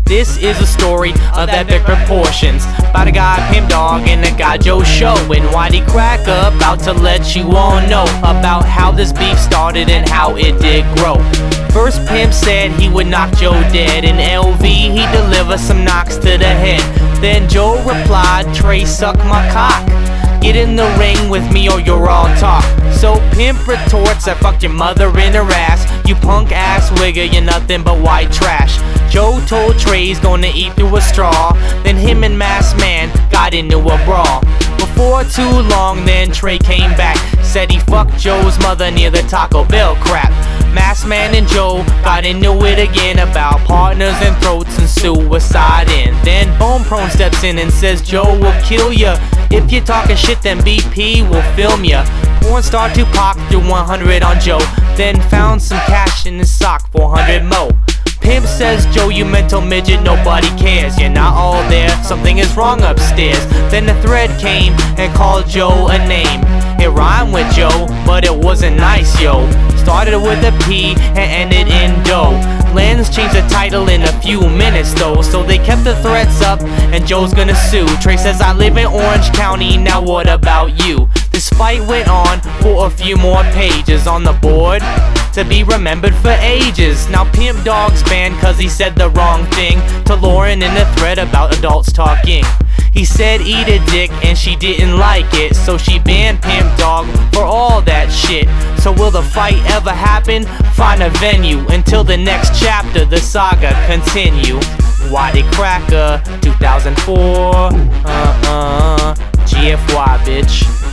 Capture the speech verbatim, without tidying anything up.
This is a story of epic proportions, about a guy Pimp Dog and a guy Joe Show. And Waddy Cracker about to let you all know about how this beef started and how it did grow. First Pimp said he would knock Joe dead, in L V he delivered some knocks to the head. Then Joe replied, "Trey, suck my cock. Get in the ring with me or you're all talk." So Pimp retorts, "I fucked your mother in her ass. You punk ass wigger, you're nothing but white trash." Joe told Trey he's gonna eat through a straw. Then him and Masked Man got into a brawl. Before too long then Trey came back, said he fucked Joe's mother near the Taco Bell crap. Masked Man and Joe got into it again about partners and throats and suicide. And then Bone Prone steps in and says Joe will kill ya. If you're talking shit then B P will film ya. Porn star Tupac threw one hundred on Joe, then found some cash in his sock, four hundred mo. Pimp says, "Joe, you mental midget, nobody cares. You're not all there, something is wrong upstairs." Then the thread came and called Joe a name. It rhymed with Joe, but it wasn't nice, yo. Started with a P and ended in dough. Lens changed the title in a few minutes though, so they kept the threats up and Joe's gonna sue. Trey says, "I live in Orange County, now what about you?" This fight went on for a few more pages on the board to be remembered for ages. Now Pimp Dog's banned cause he said the wrong thing to Lauren in a thread about adults talking. He said eat a dick and she didn't like it, so she banned Pimp Dog for all that shit. So will the fight ever happen? Find a venue. Until the next chapter, the saga continue. Waddy Cracker, two thousand four, uh-uh, G F Y bitch.